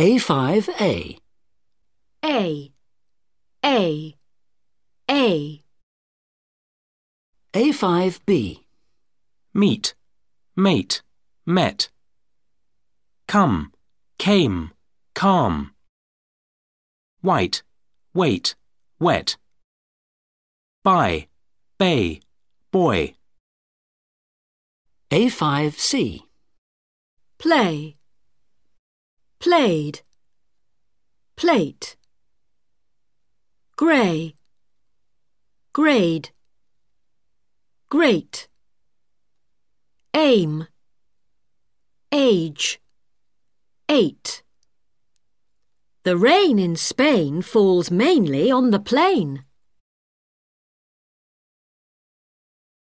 A5A. A, A, A. A5B. Meet, mate, met. Come, came, calm. White, wait, wet. Buy, bay, boy. A5C. Play, played, plate. Grey, grade, great. Aim, age, 8. The rain in Spain falls mainly on the plain.